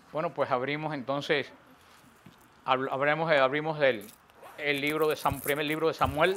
Bueno, pues abrimos entonces, abrimos el libro de primer libro de Samuel,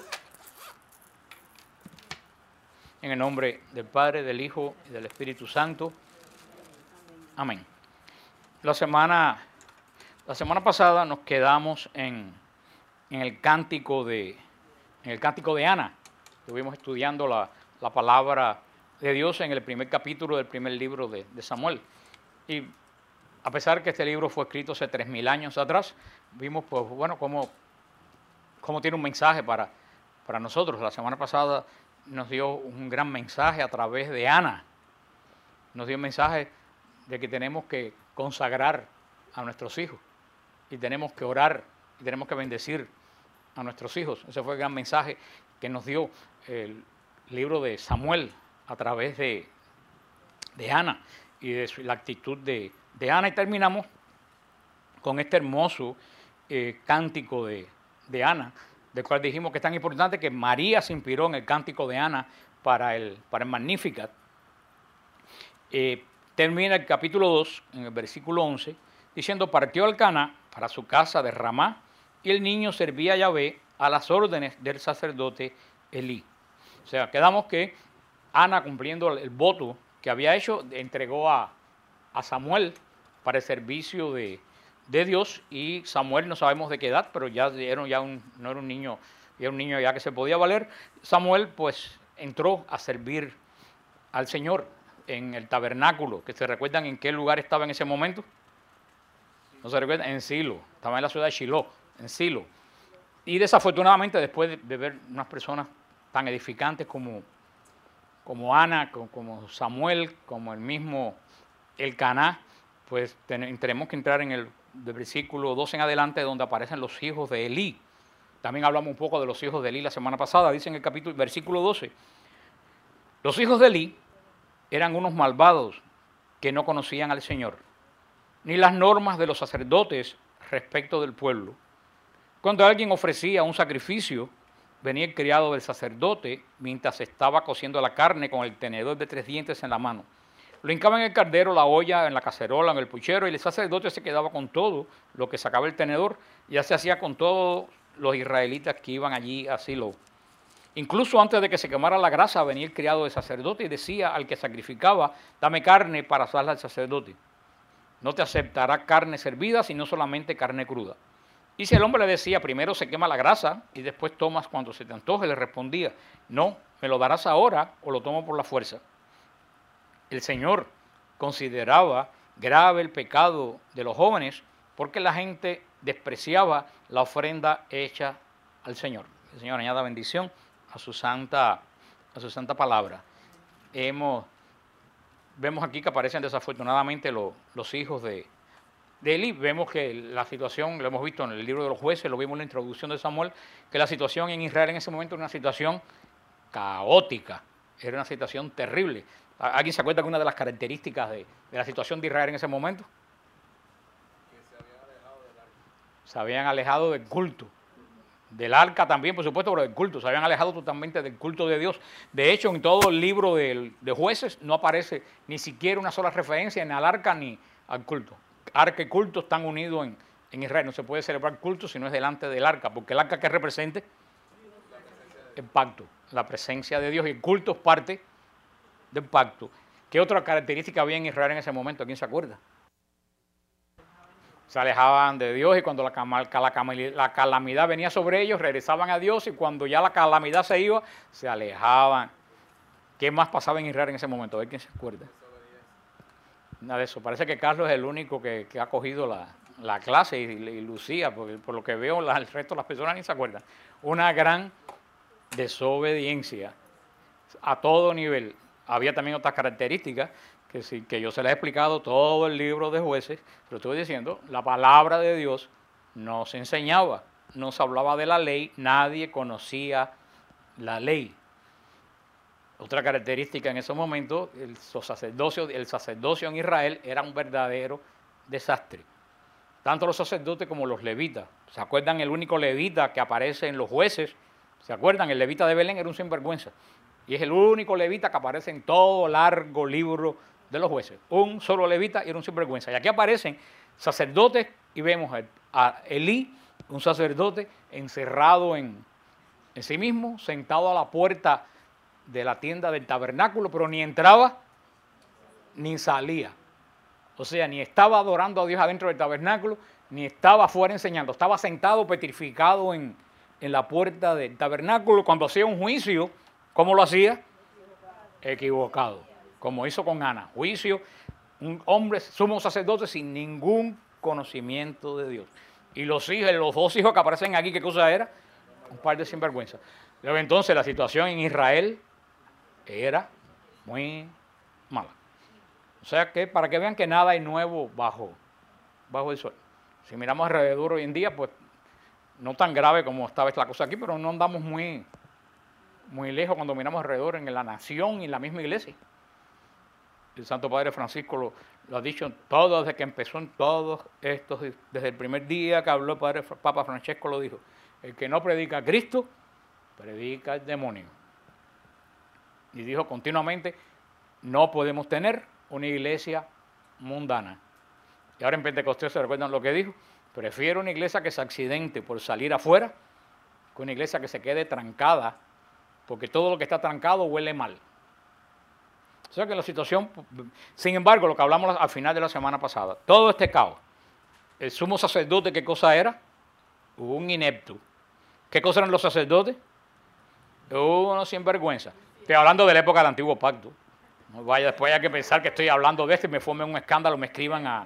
en el nombre del Padre, del Hijo y del Espíritu Santo. Amén. La semana pasada nos quedamos en el cántico de Ana. Estuvimos estudiando la palabra de Dios en el primer capítulo del primer libro de Samuel. Y a pesar que este libro fue escrito hace 3000 años atrás, vimos pues bueno cómo tiene un mensaje para nosotros. La semana pasada nos dio un gran mensaje a través de Ana. Nos dio un mensaje de que tenemos que consagrar a nuestros hijos y tenemos que orar y tenemos que bendecir a nuestros hijos. Ese fue el gran mensaje que nos dio el libro de Samuel a través de Ana y de la actitud de Ana. Y terminamos con este hermoso cántico de Ana, del cual dijimos que es tan importante que María se inspiró en el cántico de Ana para el Magnificat. Termina el capítulo 2, en el versículo 11, diciendo: partió Elcana para su casa de Ramá, y el niño servía a Yahvé a las órdenes del sacerdote Elí. O sea, quedamos que Ana, cumpliendo el voto que había hecho, entregó a Samuel para el servicio de Dios, y Samuel no sabemos de qué edad, pero no era un niño, era un niño ya que se podía valer. Samuel pues entró a servir al Señor en el tabernáculo, que se recuerdan en qué lugar estaba en ese momento. ¿No se recuerdan? En Silo, estaba en la ciudad de Shiloh, en Silo. Y desafortunadamente, después de ver unas personas tan edificantes como Ana, como Samuel, como el mismo Elcaná, pues tenemos que entrar en el versículo 12 en adelante, donde aparecen los hijos de Elí. También hablamos un poco de los hijos de Elí la semana pasada. Dice en el versículo 12: los hijos de Elí eran unos malvados que no conocían al Señor, ni las normas de los sacerdotes respecto del pueblo. Cuando alguien ofrecía un sacrificio, venía el criado del sacerdote mientras estaba cociendo la carne con el tenedor de 3 dientes en la mano. Lo hincaba en el caldero, la olla, en la cacerola, en el puchero, y el sacerdote se quedaba con todo lo que sacaba el tenedor. Y así hacía con todos los israelitas que iban allí a Silo. Incluso antes de que se quemara la grasa, venía el criado del sacerdote y decía al que sacrificaba: dame carne para asarla al sacerdote. No te aceptará carne servida, sino solamente carne cruda. Y si el hombre le decía: primero se quema la grasa y después tomas cuando se te antoje, le respondía: no, me lo darás ahora o lo tomo por la fuerza. El Señor consideraba grave el pecado de los jóvenes porque la gente despreciaba la ofrenda hecha al Señor. El Señor añada bendición a su santa palabra. Vemos aquí que aparecen desafortunadamente los hijos de Elí. Vemos que la situación, lo hemos visto en el libro de los jueces, lo vimos en la introducción de Samuel, que la situación en Israel en ese momento era una situación caótica, era una situación terrible. ¿Alguien se acuerda de una de las características de la situación de Israel en ese momento? Que Se habían alejado del culto. Del arca también, por supuesto, pero del culto. Se habían alejado totalmente del culto de Dios. De hecho, en todo el libro de jueces no aparece ni siquiera una sola referencia ni al arca ni al culto. Arca y culto están unidos en Israel. No se puede celebrar culto si no es delante del arca, porque el arca que represente el pacto, la presencia de Dios, y el culto es parte del pacto. ¿Qué otra característica había en Israel en ese momento? ¿Quién se acuerda? Se alejaban de Dios, y cuando la calamidad venía sobre ellos, regresaban a Dios, y cuando ya la calamidad se iba, se alejaban. ¿Qué más pasaba en Israel en ese momento? A ver quién se acuerda. Nada de eso. Parece que Carlos es el único que ha cogido la clase, y Lucía, porque por lo que veo el resto de las personas ni se acuerdan. Una gran desobediencia a todo nivel. Había también otras características que yo se les he explicado todo el libro de jueces, pero estoy diciendo, la palabra de Dios no se enseñaba, no se hablaba de la ley, nadie conocía la ley. Otra característica en ese momento, el sacerdocio en Israel era un verdadero desastre. Tanto los sacerdotes como los levitas. ¿Se acuerdan el único levita que aparece en los jueces? ¿Se acuerdan? El levita de Belén era un sinvergüenza. Y es el único levita que aparece en todo largo libro de los jueces, un solo levita y era un sinvergüenza. Y aquí aparecen sacerdotes y vemos a Elí, un sacerdote encerrado en sí mismo, sentado a la puerta de la tienda del tabernáculo, pero ni entraba ni salía. O sea, ni estaba adorando a Dios adentro del tabernáculo, ni estaba afuera enseñando. Estaba sentado, petrificado en la puerta del tabernáculo. Cuando hacía un juicio, ¿cómo lo hacía? Equivocado. Como hizo con Ana. Juicio, un hombre sumo sacerdote sin ningún conocimiento de Dios. Y los dos hijos que aparecen aquí, ¿qué cosa era? Un par de sinvergüenzas. Luego entonces la situación en Israel era muy mala. O sea que para que vean que nada hay nuevo bajo el sol. Si miramos alrededor hoy en día, pues no tan grave como estaba la cosa aquí, pero no andamos muy lejos cuando miramos alrededor en la nación y en la misma iglesia. El Santo Padre Francisco lo ha dicho en todo, desde que empezó en todos estos, desde el primer día que habló el Papa Francesco lo dijo. El que no predica a Cristo, predica al demonio. Y dijo continuamente, no podemos tener una iglesia mundana. Y ahora en Pentecostés se recuerdan lo que dijo, prefiero una iglesia que se accidente por salir afuera que una iglesia que se quede trancada, porque todo lo que está trancado huele mal. O sea que la situación, sin embargo, lo que hablamos al final de la semana pasada, todo este caos, el sumo sacerdote, ¿qué cosa era? Un inepto. ¿Qué cosa eran los sacerdotes? Uno sinvergüenza. Estoy hablando de la época del Antiguo Pacto. No vaya después hay que pensar que estoy hablando de esto y me formen un escándalo, me escriban a...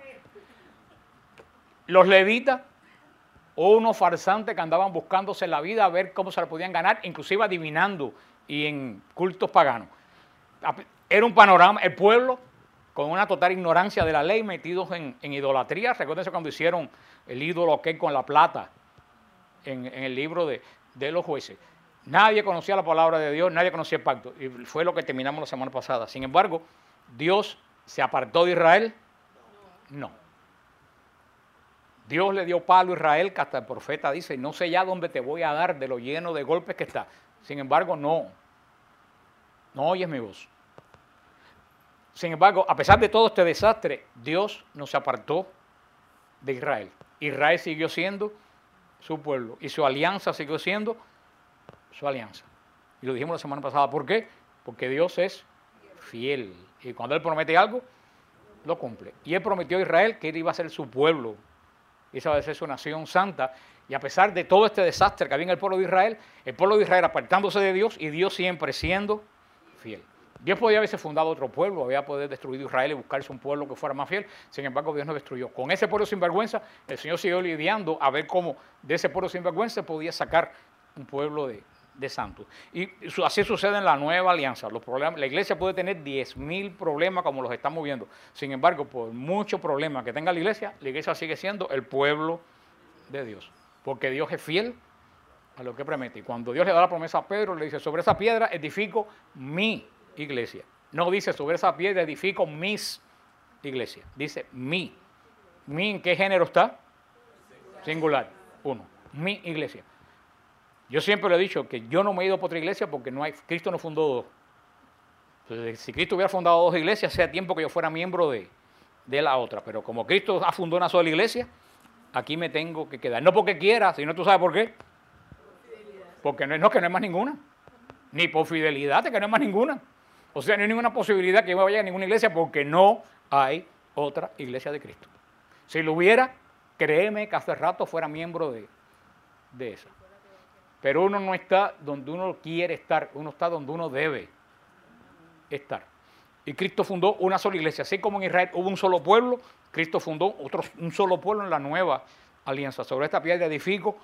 Los levitas, unos farsantes que andaban buscándose la vida a ver cómo se la podían ganar, inclusive adivinando y en cultos paganos. Era un panorama, el pueblo con una total ignorancia de la ley, metidos en idolatría. Recuérdense cuando hicieron el ídolo que con la plata en el libro de los jueces. Nadie conocía la palabra de Dios, nadie conocía el pacto. Y fue lo que terminamos la semana pasada. Sin embargo, ¿Dios se apartó de Israel? No. Dios le dio palo a Israel, que hasta el profeta dice, no sé ya dónde te voy a dar de lo lleno de golpes que está. Sin embargo, no oyes mi voz. Sin embargo, a pesar de todo este desastre, Dios no se apartó de Israel. Israel siguió siendo su pueblo y su alianza siguió siendo su alianza. Y lo dijimos la semana pasada. ¿Por qué? Porque Dios es fiel. Y cuando Él promete algo, lo cumple. Y Él prometió a Israel que Él iba a ser su pueblo. Y esa va a ser su nación santa. Y a pesar de todo este desastre que había en el pueblo de Israel apartándose de Dios y Dios siempre siendo fiel. Dios podía haberse fundado otro pueblo, había podido destruir Israel y buscarse un pueblo que fuera más fiel. Sin embargo, Dios no destruyó. Con ese pueblo sinvergüenza, el Señor siguió lidiando a ver cómo de ese pueblo sinvergüenza podía sacar un pueblo de santos. Y así sucede en la nueva alianza. La iglesia puede tener 10,000 problemas como los estamos viendo. Sin embargo, por muchos problemas que tenga la iglesia sigue siendo el pueblo de Dios. Porque Dios es fiel a lo que promete. Y cuando Dios le da la promesa a Pedro, le dice, sobre esa piedra edifico mi iglesia. No dice, sobre esa piedra edifico mis iglesias. Dice, mi. ¿Mi en qué género está? Singular. Uno. Mi iglesia. Yo siempre le he dicho que yo no me he ido por otra iglesia porque Cristo no fundó dos. Entonces, si Cristo hubiera fundado dos iglesias, sea tiempo que yo fuera miembro de la otra. Pero como Cristo ha fundado una sola iglesia, aquí me tengo que quedar. No porque quiera, sino tú sabes por qué. Porque no es que no hay más ninguna. Ni por fidelidad, que no hay más ninguna. O sea, no hay ninguna posibilidad que yo me vaya a ninguna iglesia porque no hay otra iglesia de Cristo. Si lo hubiera, créeme que hace rato fuera miembro de esa. Pero uno no está donde uno quiere estar, uno está donde uno debe estar. Y Cristo fundó una sola iglesia. Así como en Israel hubo un solo pueblo, Cristo fundó un solo pueblo en la nueva alianza. Sobre esta piedra edifico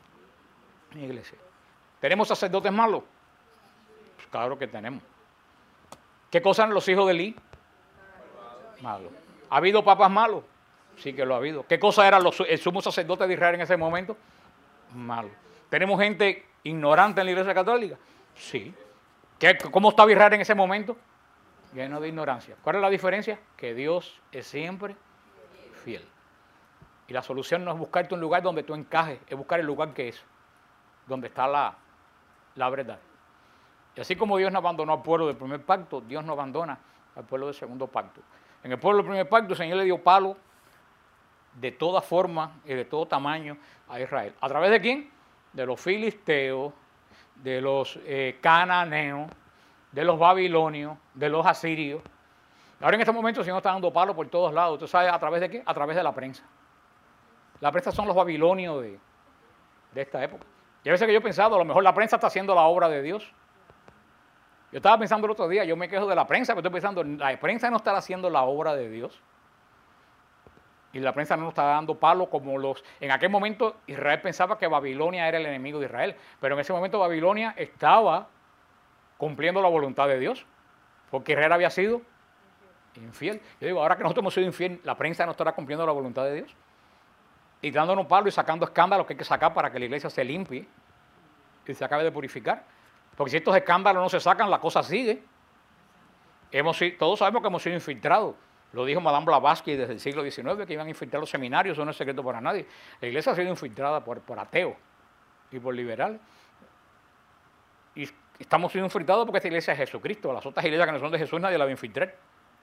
mi iglesia. ¿Tenemos sacerdotes malos? Pues claro que tenemos. ¿Qué cosa eran los hijos de Elí? Malos. ¿Ha habido papas malos? Sí que lo ha habido. ¿Qué cosa era el sumo sacerdote de Israel en ese momento? Malo. ¿Tenemos gente ignorante en la iglesia católica? Sí. ¿Cómo estaba Israel en ese momento? Lleno de ignorancia. ¿Cuál es la diferencia? Que Dios es siempre fiel. Y la solución no es buscarte un lugar donde tú encajes, es buscar el lugar que es, donde está la verdad. Y así como Dios no abandonó al pueblo del primer pacto, Dios no abandona al pueblo del segundo pacto. En el pueblo del primer pacto el Señor le dio palo de toda forma y de todo tamaño a Israel. ¿A través de quién? De los filisteos, de los cananeos, de los babilonios, de los asirios. Ahora en este momento el Señor está dando palo por todos lados. ¿Usted sabe a través de qué? A través de la prensa. La prensa son los babilonios de esta época. Y a veces que yo he pensado, a lo mejor la prensa está haciendo la obra de Dios. Yo estaba pensando el otro día, yo me quejo de la prensa, pero estoy pensando, la prensa no está haciendo la obra de Dios. Y la prensa no nos está dando palo como los... En aquel momento Israel pensaba que Babilonia era el enemigo de Israel, pero en ese momento Babilonia estaba cumpliendo la voluntad de Dios, porque Israel había sido infiel. Yo digo, ahora que nosotros hemos sido infiel, la prensa no estará cumpliendo la voluntad de Dios. Y dándonos palo y sacando escándalos que hay que sacar para que la iglesia se limpie y se acabe de purificar. Porque si estos escándalos no se sacan, la cosa sigue. Todos sabemos que hemos sido infiltrados. Lo dijo Madame Blavatsky desde el siglo XIX, que iban a infiltrar los seminarios, eso no es secreto para nadie. La iglesia ha sido infiltrada por ateos y por liberales. Y estamos siendo infiltrados porque esta iglesia es Jesucristo. Las otras iglesias que no son de Jesús nadie la va a infiltrar.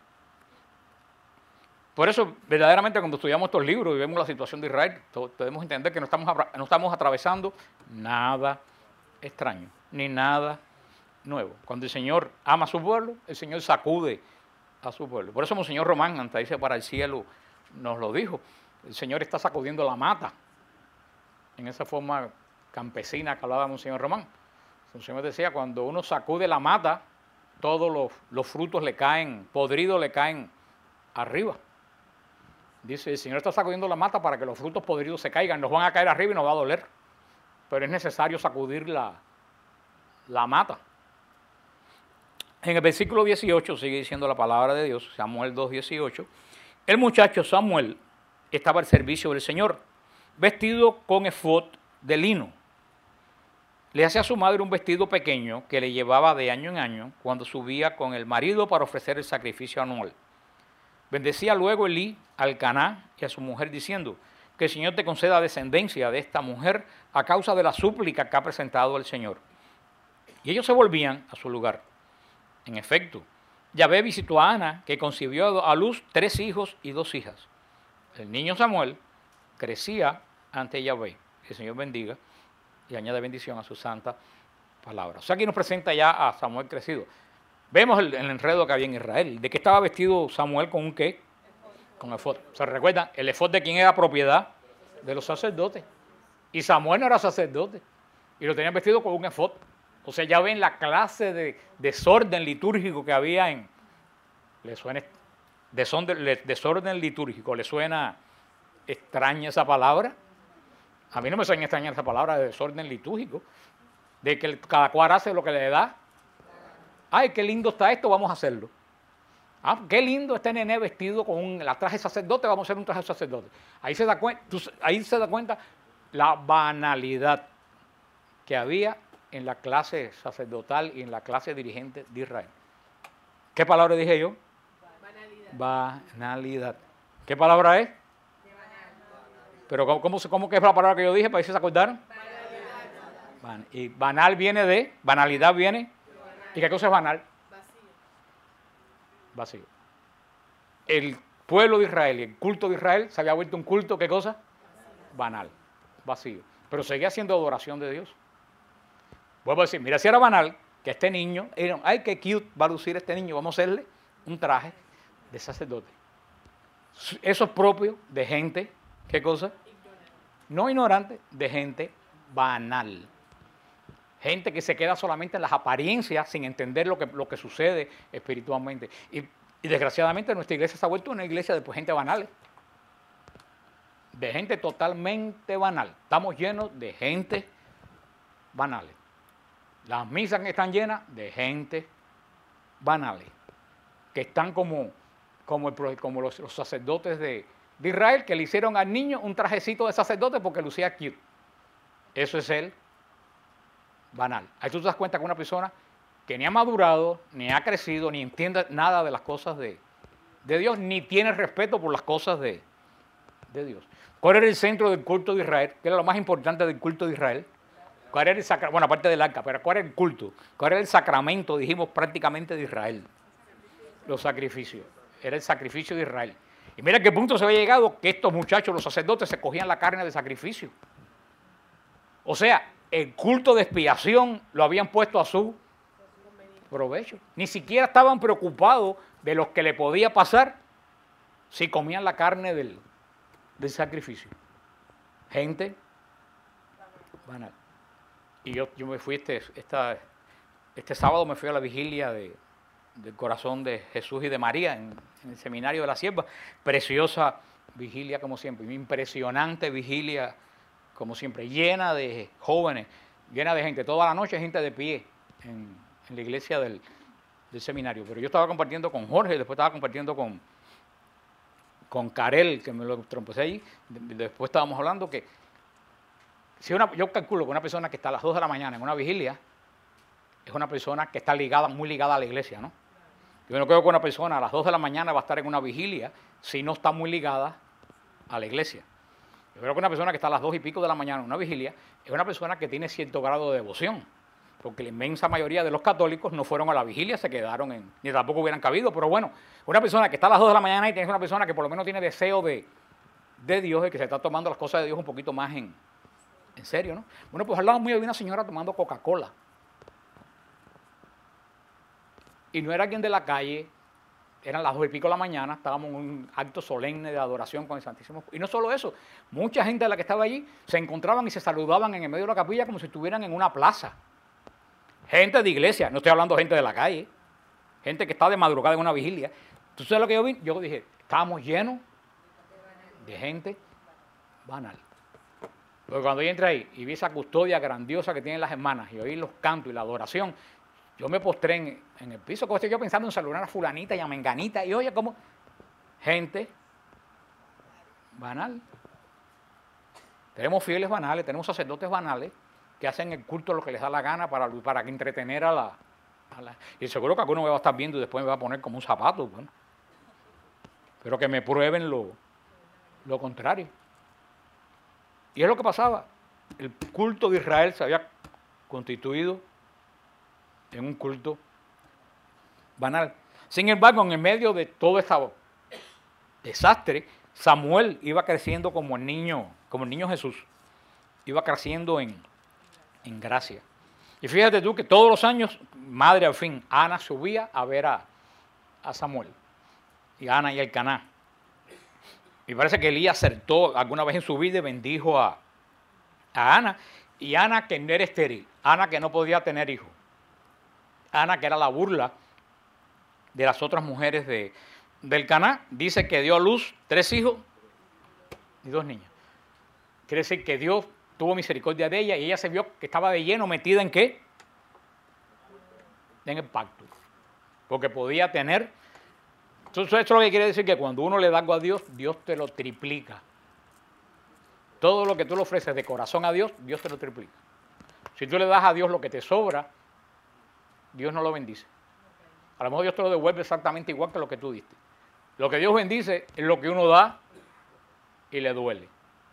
Por eso, verdaderamente, cuando estudiamos estos libros y vemos la situación de Israel, debemos entender que no estamos atravesando nada extraño, ni nada nuevo. Cuando el Señor ama a su pueblo, el Señor sacude a su pueblo. Por eso Monseñor Román, antes de irse para el cielo, nos lo dijo. El Señor está sacudiendo la mata, en esa forma campesina que hablaba Monseñor Román. El Señor decía, cuando uno sacude la mata, todos los frutos le caen, podridos le caen arriba. Dice, el Señor está sacudiendo la mata para que los frutos podridos se caigan, nos van a caer arriba y nos va a doler. Pero es necesario sacudir la mata. En el versículo 18 sigue diciendo la palabra de Dios, Samuel 2:18, el muchacho Samuel estaba al servicio del Señor, vestido con efod de lino. Le hacía a su madre un vestido pequeño que le llevaba de año en año cuando subía con el marido para ofrecer el sacrificio anual. Bendecía luego Elí al Caná y a su mujer diciendo, que el Señor te conceda descendencia de esta mujer a causa de la súplica que ha presentado el Señor. Y ellos se volvían a su lugar. En efecto, Yahvé visitó a Ana, que concibió a luz 3 hijos y 2 hijas. El niño Samuel crecía ante Yahvé. Que el Señor bendiga y añade bendición a su santa palabra. O sea, aquí nos presenta ya a Samuel crecido. Vemos el enredo que había en Israel. ¿De qué estaba vestido Samuel con un qué? Con efod. ¿Se recuerdan? El efod de quién era propiedad de los sacerdotes. Y Samuel no era sacerdote. Y lo tenían vestido con un efod. O sea, ya ven la clase de desorden litúrgico que había en... ¿Le suena desorden litúrgico? ¿Le suena extraña esa palabra? A mí no me suena extraña esa palabra de desorden litúrgico. De que cada cual hace lo que le da. Ay, qué lindo está esto, vamos a hacerlo. Ah, qué lindo este nené vestido con la traje sacerdote, vamos a hacer un traje sacerdote. Ahí se da cuenta la banalidad que había en la clase sacerdotal y en la clase dirigente de Israel. ¿Qué palabra dije yo? Banalidad. Banalidad. ¿Qué palabra es? Pero ¿cómo que es la palabra que yo dije para que se acordaron? Banalidad. Y banal viene de, banalidad viene... ¿Y qué cosa es banal? Vacío. El pueblo de Israel y el culto de Israel se había vuelto un culto, ¿qué cosa? Banal, vacío. Pero seguía siendo adoración de Dios. Vuelvo a decir, mira, si era banal, que este niño, ay, qué cute va a lucir este niño, vamos a hacerle un traje de sacerdote. Eso es propio de gente, ¿qué cosa? No ignorante, de gente banal. Gente que se queda solamente en las apariencias sin entender lo que sucede espiritualmente. Y desgraciadamente nuestra iglesia se ha vuelto una iglesia de gente banal. De gente totalmente banal. Estamos llenos de gente banal. Las misas están llenas de gente banal. Que están como los sacerdotes de Israel, que le hicieron al niño un trajecito de sacerdote porque lucía cute. Eso es él. Banal. Ahí tú te das cuenta que una persona que ni ha madurado, ni ha crecido, ni entiende nada de las cosas de Dios, ni tiene respeto por las cosas de Dios. ¿Cuál era el centro del culto de Israel? ¿Qué era lo más importante del culto de Israel? ¿Cuál era el sacramento? Bueno, aparte del arca, pero ¿cuál era el culto? ¿Cuál era el sacramento, dijimos, prácticamente de Israel? los sacrificios. Era el sacrificio de Israel. Y mira qué punto se había llegado que estos muchachos, los sacerdotes, se cogían la carne de sacrificio. O sea, el culto de expiación lo habían puesto a su provecho. Ni siquiera estaban preocupados de lo que le podía pasar si comían la carne del sacrificio. Gente banal. Y yo me fui este sábado me fui a la vigilia del corazón de Jesús y de María en el seminario de la Sierva. Preciosa vigilia como siempre, impresionante vigilia como siempre, llena de jóvenes, llena de gente, toda la noche gente de pie en la iglesia del seminario. Pero yo estaba compartiendo con Jorge, después estaba compartiendo con Karel, que me lo trompecé allí, después estábamos hablando que yo calculo que una persona que está a las 2 de la mañana en una vigilia es una persona que está muy ligada a la iglesia, ¿no? Yo no creo que una persona a las 2 de la mañana va a estar en una vigilia si no está muy ligada a la iglesia. Yo creo que una persona que está a las 2 y pico de la mañana en una vigilia es una persona que tiene cierto grado de devoción, porque la inmensa mayoría de los católicos no fueron a la vigilia, se quedaron ni tampoco hubieran cabido, pero bueno, una persona que está a las 2 de la mañana y tienes una persona que por lo menos tiene deseo de Dios y que se está tomando las cosas de Dios un poquito más en serio, ¿no? Bueno, pues al lado mío había una señora tomando Coca-Cola. Y no era alguien de la calle, eran las 2 y pico de la mañana, estábamos en un acto solemne de adoración con el Santísimo. Y no solo eso, mucha gente de la que estaba allí se encontraban y se saludaban en el medio de la capilla como si estuvieran en una plaza. Gente de iglesia, no estoy hablando de gente de la calle, gente que está de madrugada en una vigilia. ¿Tú sabes lo que yo vi? Yo dije, estábamos llenos de gente banal. Porque cuando yo entré ahí y vi esa custodia grandiosa que tienen las hermanas y oí los cantos y la adoración, yo me postré en el piso, como estoy yo pensando en saludar a fulanita y a menganita, y oye, como gente banal. Tenemos fieles banales, tenemos sacerdotes banales que hacen el culto lo que les da la gana para entretener a la... Y seguro que alguno me va a estar viendo y después me va a poner como un zapato, bueno. Pero que me prueben lo contrario. Y es lo que pasaba. El culto de Israel se había constituido en un culto banal. Sin embargo, en el medio de todo este desastre, Samuel iba creciendo como el niño Jesús. Iba creciendo en gracia. Y fíjate tú que todos los años, madre al fin, Ana subía a ver a Samuel. Y Ana y Elcaná. Y parece que Elías acertó alguna vez en su vida y bendijo a Ana. Y Ana que no era estéril, Ana que no podía tener hijos. Ana, que era la burla de las otras mujeres del Caná, dice que dio a luz 3 hijos y 2 niñas. Quiere decir que Dios tuvo misericordia de ella y ella se vio que estaba de lleno metida en ¿qué? En el pacto. Porque podía tener... Entonces, esto es lo que quiere decir que cuando uno le da algo a Dios, Dios te lo triplica. Todo lo que tú le ofreces de corazón a Dios, Dios te lo triplica. Si tú le das a Dios lo que te sobra, Dios no lo bendice. A lo mejor Dios te lo devuelve exactamente igual que lo que tú diste. Lo que Dios bendice es lo que uno da y le duele.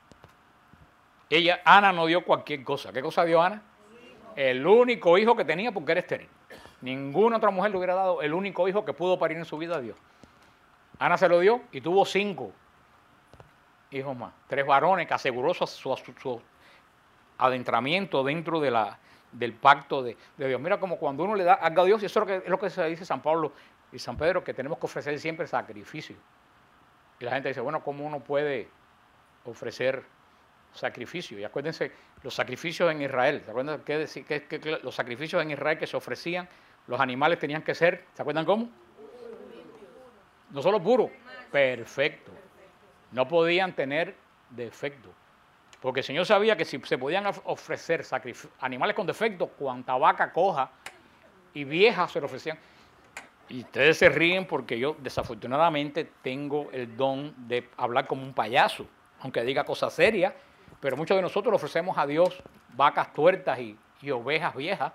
Ana no dio cualquier cosa. ¿Qué cosa dio Ana? El único hijo que tenía porque era estéril. Ninguna otra mujer le hubiera dado el único hijo que pudo parir en su vida a Dios. Ana se lo dio y tuvo 5 hijos más. 3 varones que aseguró su adentramiento dentro del pacto de Dios. Mira como cuando uno le da algo a Dios, y eso es lo que se dice San Pablo y San Pedro, que tenemos que ofrecer siempre sacrificio. Y la gente dice, bueno, ¿cómo uno puede ofrecer sacrificio? Y acuérdense, los sacrificios en Israel, ¿se acuerdan que los sacrificios en Israel que se ofrecían, los animales tenían que ser, ¿se acuerdan cómo? No solo puro, perfecto. No podían tener defecto. Porque el Señor sabía que si se podían ofrecer animales con defecto, cuanta vaca coja y vieja se le ofrecían. Y ustedes se ríen porque yo desafortunadamente tengo el don de hablar como un payaso, aunque diga cosas serias, pero muchos de nosotros le ofrecemos a Dios vacas tuertas y ovejas viejas.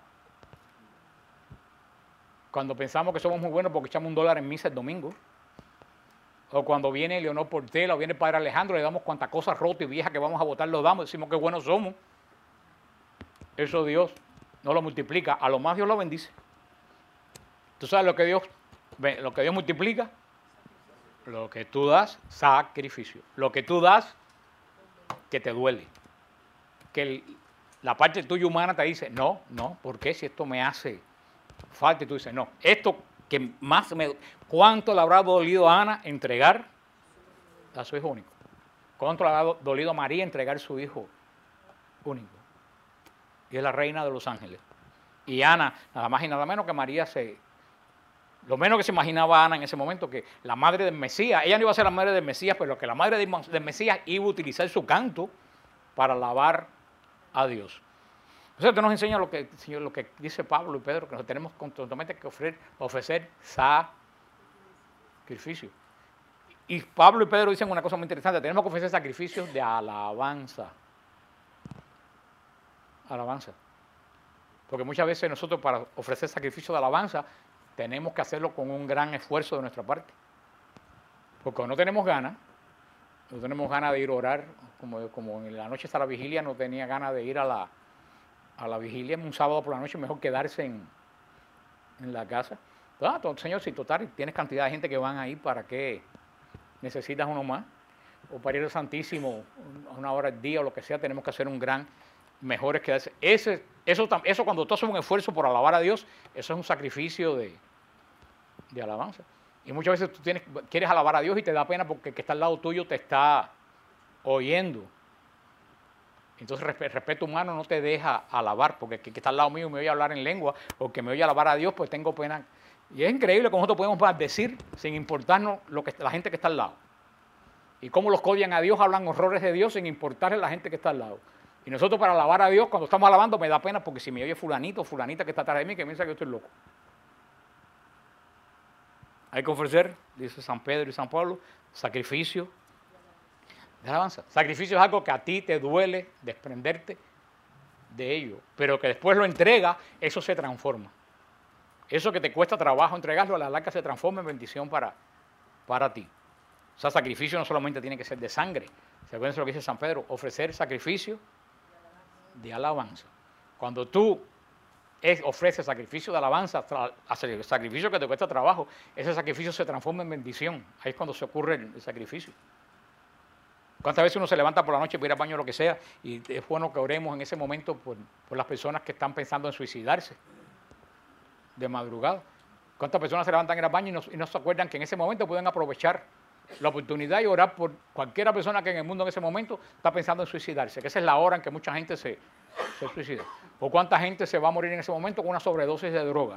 Cuando pensamos que somos muy buenos porque echamos $1 en misa el domingo. O cuando viene Leonor Portela o viene el Padre Alejandro, le damos cuantas cosas rotas y viejas que vamos a botar, lo damos, decimos que buenos somos. Eso Dios no lo multiplica, a lo más Dios lo bendice. ¿Tú sabes lo que Dios lo que Dios multiplica, lo que tú das, sacrificio. Lo que tú das, que te duele. Que la parte tuya humana te dice, no, ¿por qué? Si esto me hace falta. Y tú dices, no, esto que más me... ¿Cuánto le habrá dolido a Ana entregar a su hijo único? ¿Cuánto le habrá dolido a María entregar su hijo único? Y es la reina de los ángeles. Y Ana, nada más y nada menos que María lo menos que se imaginaba Ana en ese momento, que la madre del Mesías, ella no iba a ser la madre del Mesías, pero que la madre del Mesías iba a utilizar su canto para alabar a Dios. O sea, esto nos enseña lo que dice Pablo y Pedro, que nos tenemos constantemente que ofrecer sacrificio. Y Pablo y Pedro dicen una cosa muy interesante, tenemos que ofrecer sacrificios de alabanza. Alabanza. Porque muchas veces nosotros para ofrecer sacrificio de alabanza tenemos que hacerlo con un gran esfuerzo de nuestra parte. Porque no tenemos ganas de ir a orar, como en la noche está la vigilia, no tenía ganas de ir a la vigilia un sábado por la noche, mejor quedarse en la casa. Señor, si total, tienes cantidad de gente que van ahí, ¿para qué necesitas uno más? O para ir al Santísimo una hora al día o lo que sea, tenemos que hacer un gran, mejor es quedarse. Eso cuando tú haces un esfuerzo por alabar a Dios, eso es un sacrificio de alabanza. Y muchas veces tú quieres alabar a Dios y te da pena porque el que está al lado tuyo te está oyendo. Entonces el respeto humano no te deja alabar, porque el que está al lado mío me oye hablar en lengua o que me oye alabar a Dios, pues tengo pena. Y es increíble cómo nosotros podemos decir sin importarnos la gente que está al lado. Y cómo los que odian a Dios hablan horrores de Dios sin importarle a la gente que está al lado. Y nosotros para alabar a Dios, cuando estamos alabando, me da pena porque si me oye fulanito o fulanita que está atrás de mí, que piensa que yo estoy loco. Hay que ofrecer, dice San Pedro y San Pablo, sacrificio de alabanza. Sacrificio es algo que a ti te duele desprenderte de ello, pero que después lo entrega, eso se transforma. Eso que te cuesta trabajo entregarlo, a la larga se transforma en bendición para ti. O sea, sacrificio no solamente tiene que ser de sangre. ¿Se acuerdan de lo que dice San Pedro? Ofrecer sacrificio de alabanza. Cuando tú ofreces sacrificio de alabanza, sacrificio que te cuesta trabajo, ese sacrificio se transforma en bendición. Ahí es cuando se ocurre el sacrificio. ¿Cuántas veces uno se levanta por la noche para ir al baño o lo que sea? Y es bueno que oremos en ese momento por las personas que están pensando en suicidarse de madrugada. ¿Cuántas personas se levantan en el baño y no se acuerdan que en ese momento pueden aprovechar la oportunidad y orar por cualquier persona que en el mundo en ese momento está pensando en suicidarse? Que esa es la hora en que mucha gente se suicida. ¿O cuánta gente se va a morir en ese momento con una sobredosis de droga?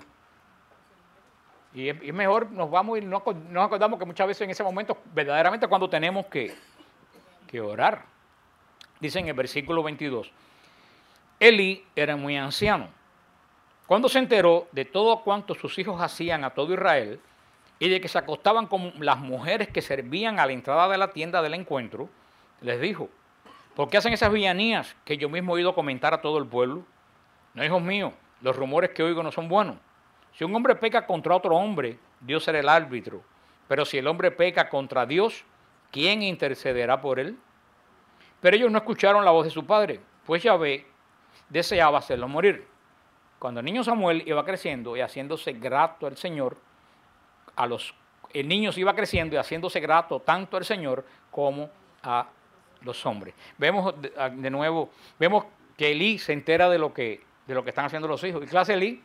Y es mejor, nos vamos y nos acordamos que muchas veces en ese momento, verdaderamente cuando tenemos que orar. Dice en el versículo 22, Elí era muy anciano. Cuando se enteró de todo cuanto sus hijos hacían a todo Israel y de que se acostaban con las mujeres que servían a la entrada de la tienda del encuentro, les dijo, ¿por qué hacen esas villanías que yo mismo he oído comentar a todo el pueblo? No, hijos míos, los rumores que oigo no son buenos. Si un hombre peca contra otro hombre, Dios será el árbitro. Pero si el hombre peca contra Dios, ¿quién intercederá por él? Pero ellos no escucharon la voz de su padre, pues Yahvé deseaba hacerlo morir. Cuando el niño Samuel iba creciendo y haciéndose grato al Señor, el niño iba creciendo y haciéndose grato tanto al Señor como a los hombres. Vemos de nuevo, vemos que Elí se entera de lo que están haciendo los hijos. ¿Y qué hace Elí?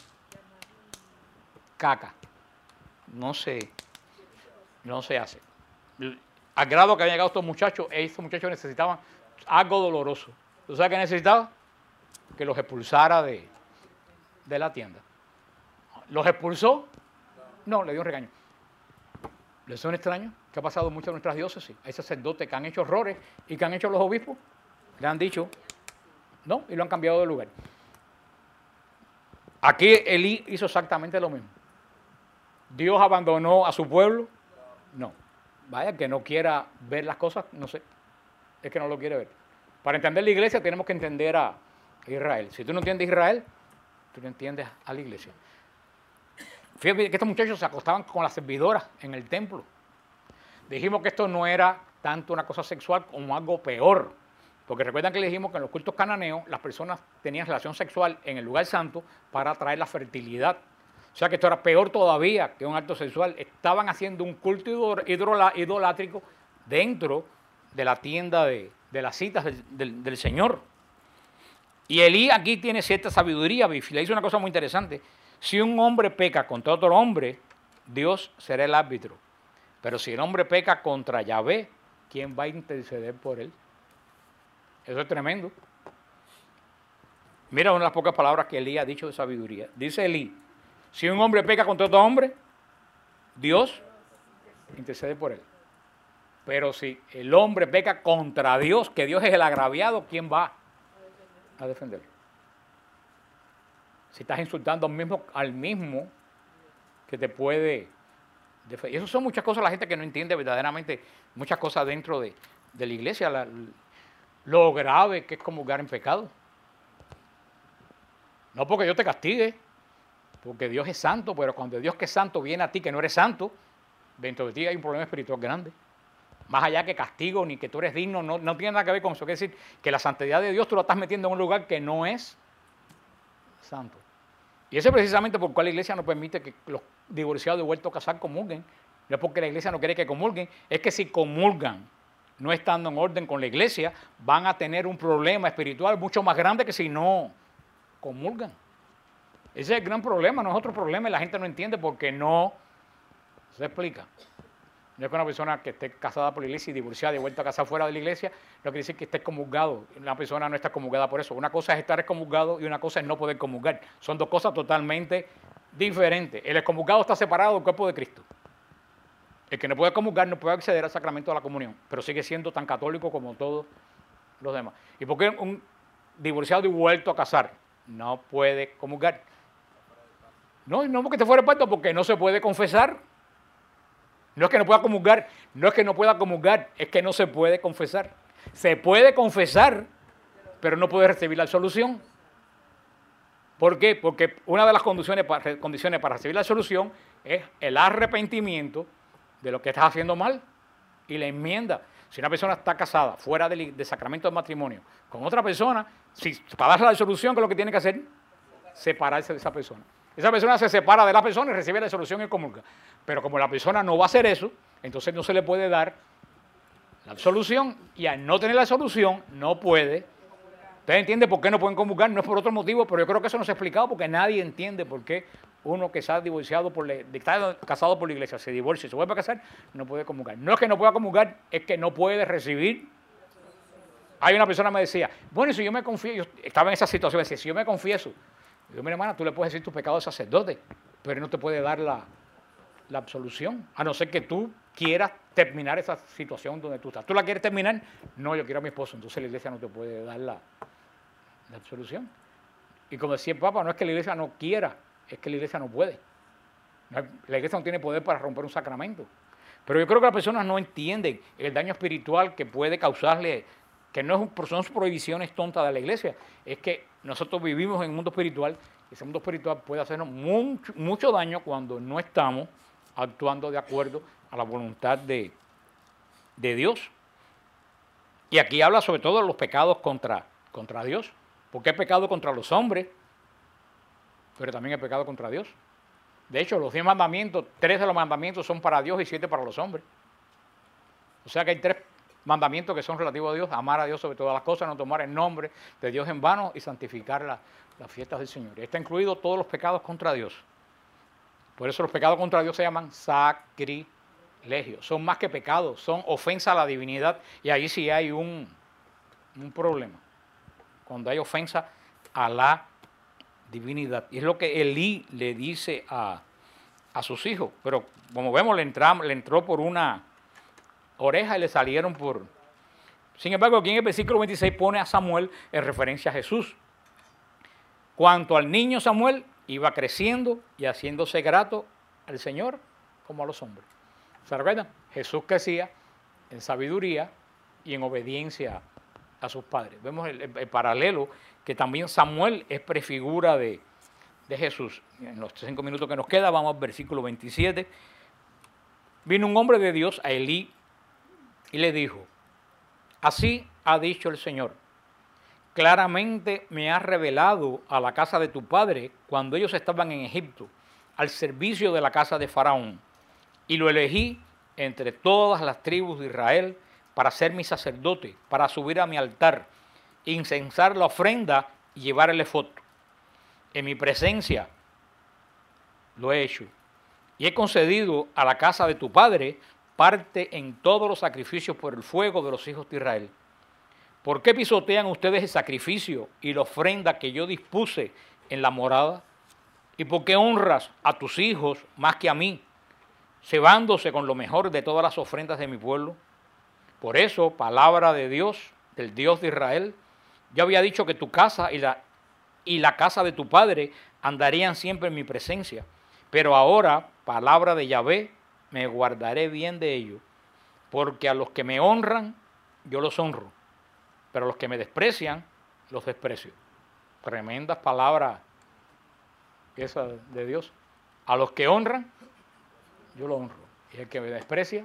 Caca. No se hace. Al grado que habían llegado estos muchachos necesitaban algo doloroso. ¿Tú sabes qué necesitaba? Que los expulsara de la tienda. ¿Los expulsó? No, le dio un regaño. ¿Les suena extraño? ¿Qué ha pasado mucho en nuestras diócesis? Hay sacerdotes que han hecho errores y que han hecho los obispos. Le han dicho, no, y lo han cambiado de lugar. Aquí Elí hizo exactamente lo mismo. ¿Dios abandonó a su pueblo? No. Vaya, que no quiera ver las cosas, no sé, es que no lo quiere ver. Para entender la iglesia tenemos que entender a Israel. Si tú no entiendes Israel, tú no entiendes a la iglesia. Fíjate que estos muchachos se acostaban con las servidoras en el templo. Dijimos que esto no era tanto una cosa sexual como algo peor. Porque recuerdan que le dijimos que en los cultos cananeos las personas tenían relación sexual en el lugar santo para atraer la fertilidad. O sea que esto era peor todavía que un acto sexual. Estaban haciendo un culto idolátrico dentro de la tienda de las citas del Señor. Y Elí aquí tiene cierta sabiduría, Bifi. Le dice una cosa muy interesante. Si un hombre peca contra otro hombre, Dios será el árbitro. Pero si el hombre peca contra Yahvé, ¿quién va a interceder por él? Eso es tremendo. Mira una de las pocas palabras que Elí ha dicho de sabiduría. Dice Elí, si un hombre peca contra otro hombre, Dios intercede por él. Pero si el hombre peca contra Dios, que Dios es el agraviado, ¿quién va a defenderlo? Si estás insultando al mismo que te puede defender. Y eso son muchas cosas la gente que no entiende verdaderamente, muchas cosas dentro de la iglesia, lo grave que es comulgar en pecado. No porque Dios te castigue, porque Dios es santo, pero cuando Dios que es santo viene a ti que no eres santo, dentro de ti hay un problema espiritual grande. Más allá que castigo ni que tú eres digno, no tiene nada que ver con eso. Quiere decir que la santidad de Dios tú la estás metiendo en un lugar que no es santo. Y eso es precisamente por cual la iglesia no permite que los divorciados y vueltos a casar comulguen. No es porque la iglesia no quiere que comulguen, es que si comulgan no estando en orden con la iglesia, van a tener un problema espiritual mucho más grande que si no comulgan. Ese es el gran problema, no es otro problema y la gente no entiende porque no se explica. No es que una persona que esté casada por la iglesia y divorciada y vuelta a casar fuera de la iglesia, no quiere decir que esté comulgado. Una persona no está comulgada por eso. Una cosa es estar excomulgado y una cosa es no poder comulgar. Son dos cosas totalmente diferentes. El excomulgado está separado del cuerpo de Cristo. El que no puede comulgar no puede acceder al sacramento de la comunión, pero sigue siendo tan católico como todos los demás. ¿Y por qué un divorciado y vuelto a casar no puede comulgar? No porque esté fuera del pacto, porque no se puede confesar. No es que no pueda comulgar, no es que no pueda comulgar, es que no se puede confesar. Se puede confesar, pero no puede recibir la absolución. ¿Por qué? Porque una de las condiciones para recibir la absolución es el arrepentimiento de lo que estás haciendo mal y la enmienda. Si una persona está casada fuera del sacramento del matrimonio con otra persona, para dar la absolución, ¿qué es lo que tiene que hacer? Separarse de esa persona. Esa persona se separa de la persona y recibe la absolución y comulga. Pero como la persona no va a hacer eso, entonces no se le puede dar la absolución y al no tener la absolución no puede. ¿Usted entiende por qué no pueden comulgar? No es por otro motivo, pero yo creo que eso no se ha explicado porque nadie entiende por qué uno que está divorciado está casado por la iglesia, se divorcia y se vuelve a casar, no puede comulgar. No es que no pueda comulgar, es que no puede recibir. Hay una persona que me decía, bueno, si yo me confieso, yo estaba en esa situación, decía, si yo me confieso, yo, mi hermana, tú le puedes decir tus pecados al sacerdote, pero él no te puede dar la absolución, a no ser que tú quieras terminar esa situación donde tú estás. ¿Tú la quieres terminar? No, yo quiero a mi esposo, entonces la iglesia no te puede dar la absolución. Y como decía el Papa, no es que la iglesia no quiera, es que la iglesia no puede. La iglesia no tiene poder para romper un sacramento. Pero yo creo que las personas no entienden el daño espiritual que puede causarle, que no son prohibiciones tontas de la iglesia, es que nosotros vivimos en un mundo espiritual y ese mundo espiritual puede hacernos mucho daño cuando no estamos actuando de acuerdo a la voluntad de Dios. Y aquí habla sobre todo de los pecados contra Dios, porque hay pecado contra los hombres, pero también hay pecado contra Dios. De hecho, los 10 mandamientos, 3 de los mandamientos son para Dios y 7 para los hombres. O sea que hay 3 mandamientos que son relativos a Dios: amar a Dios sobre todas las cosas, no tomar el nombre de Dios en vano y santificar las fiestas del Señor. Y está incluido todos los pecados contra Dios. Por eso los pecados contra Dios se llaman sacrilegios. Son más que pecados, son ofensa a la divinidad. Y ahí sí hay un problema, cuando hay ofensa a la divinidad. Y es lo que Elí le dice a sus hijos. Pero como vemos, le entró por una oreja y le salieron por... Sin embargo, aquí en el versículo 26 pone a Samuel en referencia a Jesús. Cuanto al niño Samuel, iba creciendo y haciéndose grato al Señor como a los hombres. ¿Se recuerdan? Jesús crecía en sabiduría y en obediencia a sus padres. Vemos el paralelo, que también Samuel es prefigura de Jesús. En los 5 minutos que nos queda, vamos al versículo 27. Vino un hombre de Dios a Elí y le dijo: así ha dicho el Señor, claramente me has revelado a la casa de tu padre cuando ellos estaban en Egipto, al servicio de la casa de Faraón, y lo elegí entre todas las tribus de Israel para ser mi sacerdote, para subir a mi altar, incensar la ofrenda y llevar el efod. En mi presencia lo he hecho. Y he concedido a la casa de tu padre parte en todos los sacrificios por el fuego de los hijos de Israel. ¿Por qué pisotean ustedes el sacrificio y la ofrenda que yo dispuse en la morada? ¿Y por qué honras a tus hijos más que a mí, cebándose con lo mejor de todas las ofrendas de mi pueblo? Por eso, palabra de Dios, del Dios de Israel, yo había dicho que tu casa y la casa de tu padre andarían siempre en mi presencia. Pero ahora, palabra de Yahvé, me guardaré bien de ello, porque a los que me honran, yo los honro, pero a los que me desprecian, los desprecio. Tremendas palabras esas de Dios. A los que honran, yo los honro, y el que me desprecia,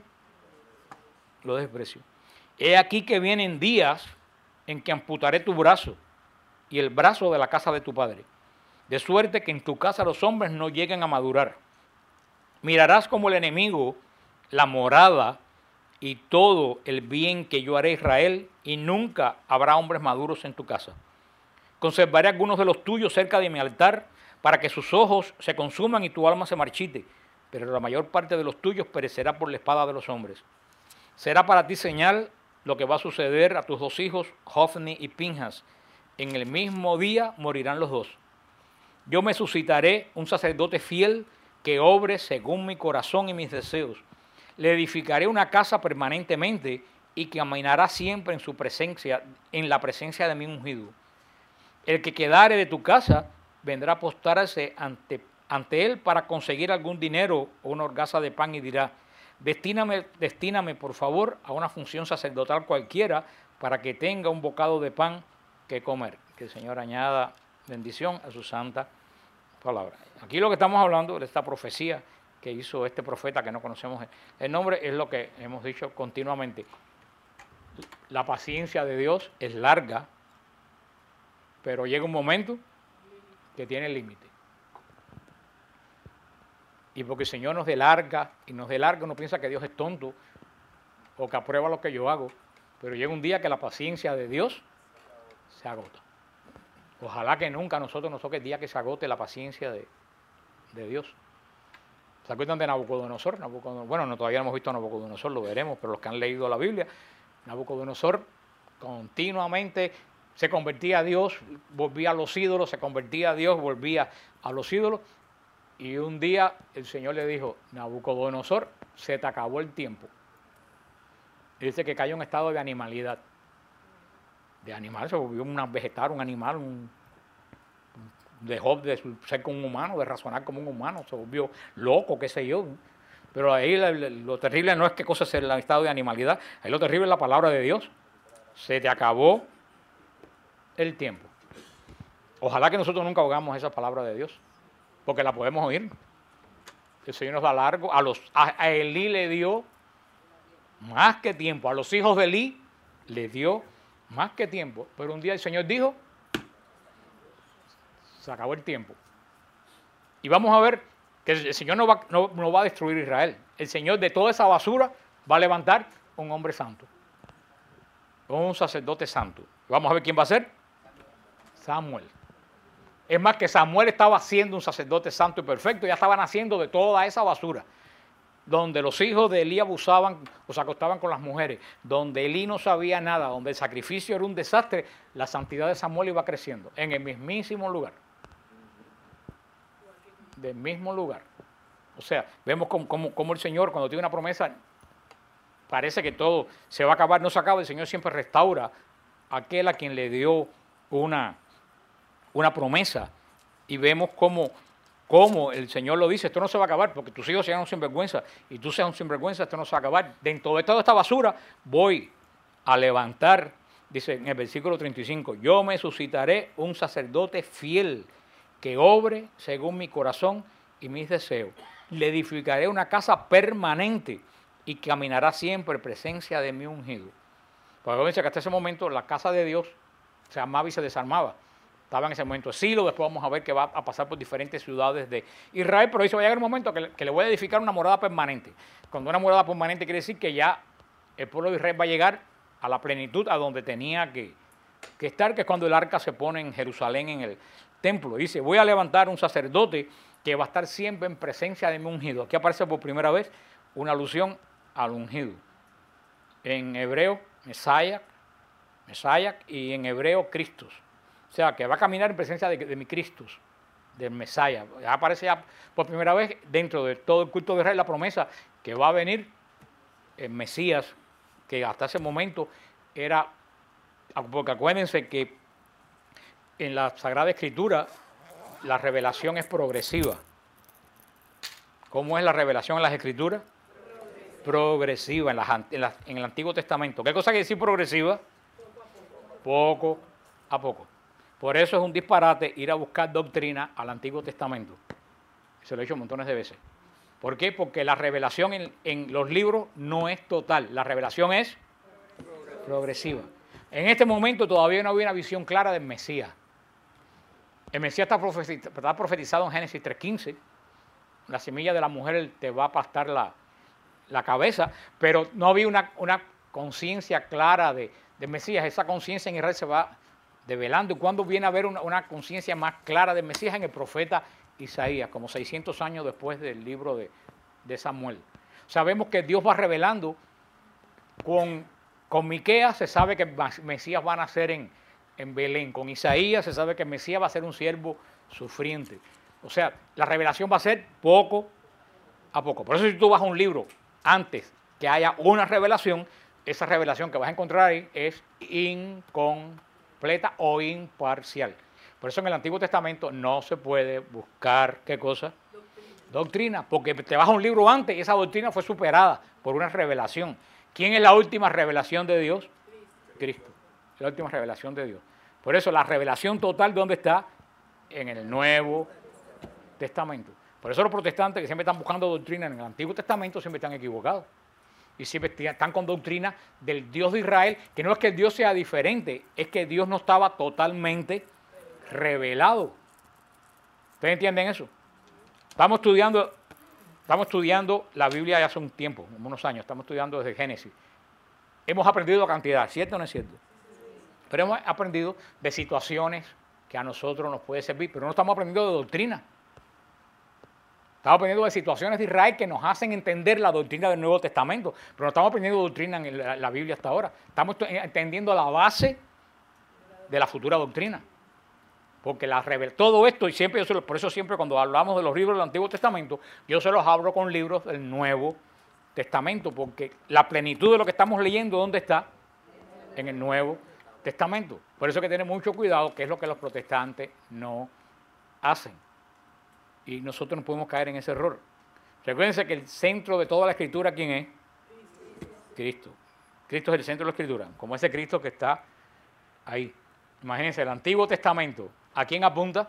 lo desprecio. He aquí que vienen días en que amputaré tu brazo y el brazo de la casa de tu padre, de suerte que en tu casa los hombres no lleguen a madurar. Mirarás como el enemigo la morada y todo el bien que yo haré a Israel, y nunca habrá hombres maduros en tu casa. Conservaré algunos de los tuyos cerca de mi altar, para que sus ojos se consuman y tu alma se marchite, pero la mayor parte de los tuyos perecerá por la espada de los hombres. Será para ti señal lo que va a suceder a tus dos hijos, Hofni y Pinjas. En el mismo día morirán los dos. Yo me suscitaré un sacerdote fiel que obre según mi corazón y mis deseos. Le edificaré una casa permanentemente y que caminará siempre en su presencia, en la presencia de mi ungido. El que quedare de tu casa vendrá a postrarse ante él para conseguir algún dinero o una horgaza de pan y dirá: destíname por favor a una función sacerdotal cualquiera para que tenga un bocado de pan que comer. Que el Señor añada bendición a su santa palabra. Aquí lo que estamos hablando de esta profecía que hizo este profeta que no conocemos el nombre, es lo que hemos dicho continuamente. La paciencia de Dios es larga, pero llega un momento que tiene límite. Y porque el Señor nos dé larga, y nos dé larga, uno piensa que Dios es tonto o que aprueba lo que yo hago, pero llega un día que la paciencia de Dios se agota. Ojalá que nunca a nosotros nos toque el día que se agote la paciencia de Dios. ¿Se acuerdan de Nabucodonosor? Bueno, no, todavía no hemos visto a Nabucodonosor, lo veremos, pero los que han leído la Biblia, Nabucodonosor continuamente se convertía a Dios, volvía a los ídolos, se convertía a Dios, volvía a los ídolos. Y un día el Señor le dijo: Nabucodonosor, se te acabó el tiempo. Y dice que cayó en estado de animalidad. De animal, se volvió un vegetal, un animal, dejó de ser como un humano, de razonar como un humano, se volvió loco, qué sé yo. Pero ahí lo terrible no es qué cosa es el estado de animalidad, ahí lo terrible es la palabra de Dios. Se te acabó el tiempo. Ojalá que nosotros nunca oigamos esa palabra de Dios, porque la podemos oír. El Señor nos da largo. A Elí le dio más que tiempo, a los hijos de Elí le dio más que tiempo, pero un día el Señor dijo: se acabó el tiempo. Y vamos a ver que el Señor no va a destruir Israel. El Señor de toda esa basura va a levantar un hombre santo, un sacerdote santo. Vamos a ver quién va a ser. Samuel. Es más, que Samuel estaba siendo un sacerdote santo y perfecto, ya estaban haciendo de toda esa basura, donde los hijos de Elí abusaban o se acostaban con las mujeres, donde Elí no sabía nada, donde el sacrificio era un desastre, la santidad de Samuel iba creciendo en el mismísimo lugar. Del mismo lugar. O sea, vemos cómo el Señor, cuando tiene una promesa, parece que todo se va a acabar, no se acaba. El Señor siempre restaura a aquel a quien le dio una promesa, y vemos cómo el Señor lo dice: esto no se va a acabar, porque tus hijos sean un sinvergüenza y tú seas un sinvergüenza, esto no se va a acabar. Dentro de toda esta basura voy a levantar, dice en el versículo 35, yo me suscitaré un sacerdote fiel que obre según mi corazón y mis deseos. Le edificaré una casa permanente y caminará siempre en presencia de mi ungido. Porque dice que hasta ese momento la casa de Dios se armaba y se desarmaba. estaba en ese momento de Silo, después vamos a ver que va a pasar por diferentes ciudades de Israel, pero dice, va a llegar un momento que le voy a edificar una morada permanente. Cuando una morada permanente quiere decir que ya el pueblo de Israel va a llegar a la plenitud, a donde tenía que estar, que es cuando el arca se pone en Jerusalén, en el templo. Dice, voy a levantar un sacerdote que va a estar siempre en presencia de mi ungido. Aquí aparece por primera vez una alusión al ungido. En hebreo, Mesías, y en hebreo, Cristos. O sea, que va a caminar en presencia de mi Cristos, del Mesías. Ya aparece ya por primera vez dentro de todo el culto de Israel la promesa que va a venir el Mesías, que hasta ese momento era, porque acuérdense que en la Sagrada Escritura la revelación es progresiva. ¿Cómo es la revelación en las Escrituras? Progresiva en el Antiguo Testamento. ¿Qué cosa quiere decir progresiva? Poco a poco. Por eso es un disparate ir a buscar doctrina al Antiguo Testamento. Se lo he dicho montones de veces. ¿Por qué? Porque la revelación en los libros no es total. La revelación es progresiva. En este momento todavía no había una visión clara del Mesías. El Mesías está profetizado en Génesis 3:15. La semilla de la mujer te va a aplastar la cabeza, pero no había una conciencia clara del Mesías. Esa conciencia en Israel se va develando. ¿Y cuándo viene a haber una conciencia más clara del Mesías? En el profeta Isaías, como 600 años después del libro de Samuel. Sabemos que Dios va revelando. Con Miqueas se sabe que el Mesías va a nacer en Belén. Con Isaías se sabe que el Mesías va a ser un siervo sufriente. O sea, la revelación va a ser poco a poco. Por eso si tú vas a un libro antes que haya una revelación, esa revelación que vas a encontrar ahí es incompleta o imparcial. Por eso en el Antiguo Testamento no se puede buscar, ¿qué cosa? Doctrina, porque te vas a un libro antes y esa doctrina fue superada por una revelación. ¿Quién es la última revelación de Dios? Cristo. La última revelación de Dios. Por eso la revelación total, ¿dónde está? En el Nuevo Testamento. Por eso los protestantes que siempre están buscando doctrina en el Antiguo Testamento siempre están equivocados. Y siempre están con doctrina del Dios de Israel, que no es que el Dios sea diferente, es que Dios no estaba totalmente revelado. ¿Ustedes entienden eso? Estamos estudiando la Biblia ya hace un tiempo, unos años, estamos estudiando desde Génesis. Hemos aprendido cantidad, ¿cierto o no es cierto? Pero hemos aprendido de situaciones que a nosotros nos puede servir, pero no estamos aprendiendo de doctrina. Estamos aprendiendo de situaciones de Israel que nos hacen entender la doctrina del Nuevo Testamento, pero no estamos aprendiendo doctrina en la Biblia hasta ahora. Estamos entendiendo la base de la futura doctrina. Porque todo esto, y siempre por eso siempre cuando hablamos de los libros del Antiguo Testamento, yo se los hablo con libros del Nuevo Testamento, porque la plenitud de lo que estamos leyendo, ¿dónde está? En el Nuevo Testamento. Por eso hay que tener mucho cuidado, que es lo que los protestantes no hacen. Y nosotros no podemos caer en ese error. Recuérdense que el centro de toda la Escritura, ¿quién es? Cristo. Cristo es el centro de la Escritura, como ese Cristo que está ahí. Imagínense, el Antiguo Testamento, ¿a quién apunta?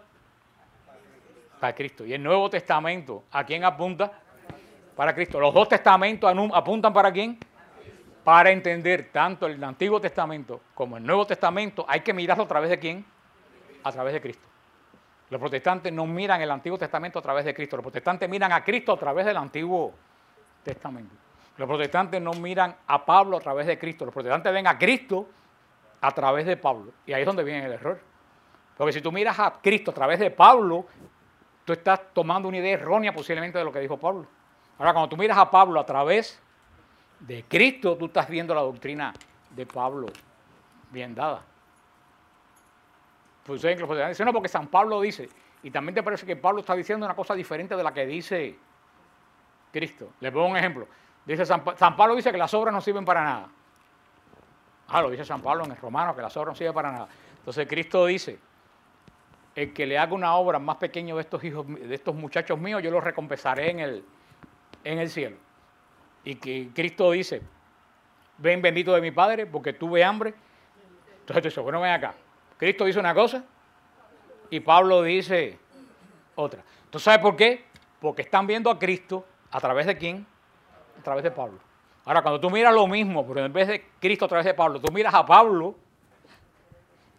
Para Cristo. Y el Nuevo Testamento, ¿a quién apunta? Para Cristo. Los dos testamentos apuntan ¿para quién? Para entender tanto el Antiguo Testamento como el Nuevo Testamento, hay que mirarlo a través de quién? A través de Cristo. Los protestantes no miran el Antiguo Testamento a través de Cristo. Los protestantes miran a Cristo a través del Antiguo Testamento. Los protestantes no miran a Pablo a través de Cristo. Los protestantes ven a Cristo a través de Pablo. Y ahí es donde viene el error. Porque si tú miras a Cristo a través de Pablo, tú estás tomando una idea errónea posiblemente de lo que dijo Pablo. Ahora, cuando tú miras a Pablo a través de Cristo, tú estás viendo la doctrina de Pablo bien dada. Pues ustedes los protestantes dicen, no, porque San Pablo dice, y también te parece que Pablo está diciendo una cosa diferente de la que dice Cristo. Les pongo un ejemplo. Dice San Pablo dice que las obras no sirven para nada. Lo dice San Pablo en el Romano, que las obras no sirven para nada. Entonces Cristo dice, el que le haga una obra más pequeña de estos muchachos míos, yo los recompensaré en el cielo. Y que Cristo dice, ven bendito de mi Padre, porque tuve hambre. Entonces tú dices, bueno, ven acá. Cristo dice una cosa y Pablo dice otra. ¿Tú sabes por qué? Porque están viendo a Cristo a través de quién? A través de Pablo. Ahora, cuando tú miras lo mismo, pero en vez de Cristo a través de Pablo, tú miras a Pablo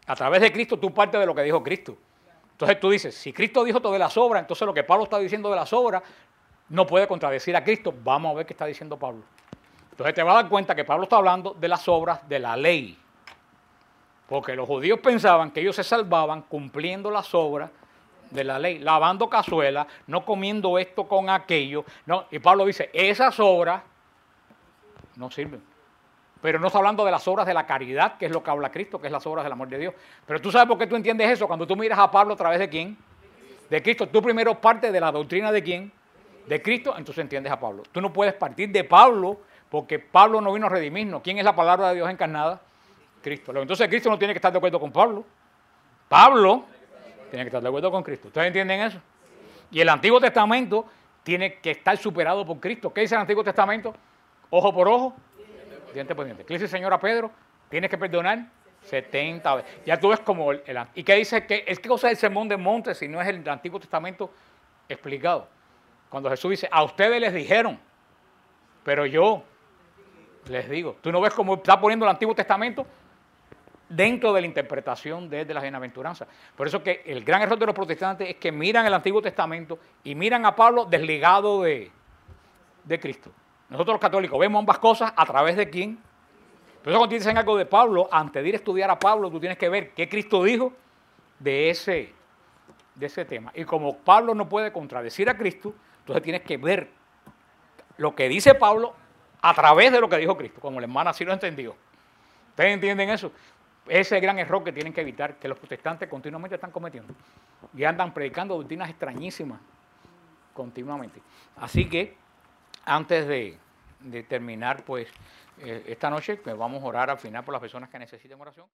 A través de Cristo tú partes de lo que dijo Cristo. Entonces tú dices, si Cristo dijo todo de las obras, entonces lo que Pablo está diciendo de las obras no puede contradecir a Cristo. Vamos a ver qué está diciendo Pablo. Entonces te vas a dar cuenta que Pablo está hablando de las obras de la ley. Porque los judíos pensaban que ellos se salvaban cumpliendo las obras de la ley, lavando cazuelas, no comiendo esto con aquello. No, y Pablo dice, esas obras no sirven. Pero no está hablando de las obras de la caridad, que es lo que habla Cristo, que es las obras del amor de Dios. Pero tú sabes por qué tú entiendes eso. Cuando tú miras a Pablo a través de quién, de Cristo, tú primero partes de la doctrina de quién, de Cristo, entonces entiendes a Pablo. Tú no puedes partir de Pablo, porque Pablo no vino a redimirnos. ¿Quién es la palabra de Dios encarnada? Cristo. Entonces Cristo no tiene que estar de acuerdo con Pablo. Pablo tiene que estar de acuerdo con Cristo. ¿Ustedes entienden eso? Y el Antiguo Testamento tiene que estar superado por Cristo. ¿Qué dice el Antiguo Testamento? Ojo por ojo, diente por diente. ¿Qué dice el Señor a Pedro? Tienes que perdonar 70 veces. Ya tú ves como ¿y qué dice? ¿Qué cosa es el sermón del monte si no es el Antiguo Testamento explicado? Cuando Jesús dice, a ustedes les dijeron, pero yo les digo. ¿Tú no ves cómo está poniendo el Antiguo Testamento dentro de la interpretación de las bienaventuranzas? Por eso que el gran error de los protestantes es que miran el Antiguo Testamento y miran a Pablo desligado de Cristo. Nosotros los católicos vemos ambas cosas a través de quién. Por eso cuando te dicen algo de Pablo, antes de ir a estudiar a Pablo, tú tienes que ver qué Cristo dijo de ese tema. Y como Pablo no puede contradecir a Cristo, entonces tienes que ver lo que dice Pablo a través de lo que dijo Cristo, como la hermana así lo entendió. ¿Ustedes entienden eso? Ese es el gran error que tienen que evitar, que los protestantes continuamente están cometiendo. Y andan predicando doctrinas extrañísimas continuamente. Así que, antes de terminar, pues, esta noche, pues vamos a orar al final por las personas que necesiten oración.